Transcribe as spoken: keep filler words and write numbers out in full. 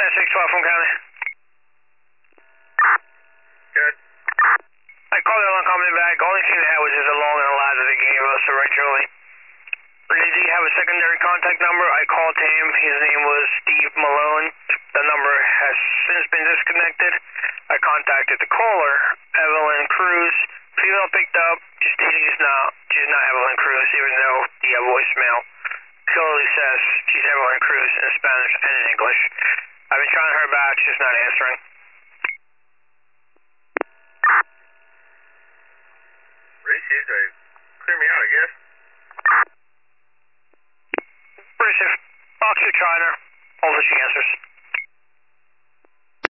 ten six twelve from County. Good. I called the alarm company back. Only thing they had was just a long and a ladder they gave us originally. They did have a secondary contact number. I called him. His name was Steve Malone. The number has since been disconnected. I contacted the caller, Evelyn Cruz. Female picked up. She's stating it's not, she's not Evelyn Cruz, even though the uh, voicemail clearly says she's Evelyn Cruz in Spanish and in English. I've been trying her back. She's not answering.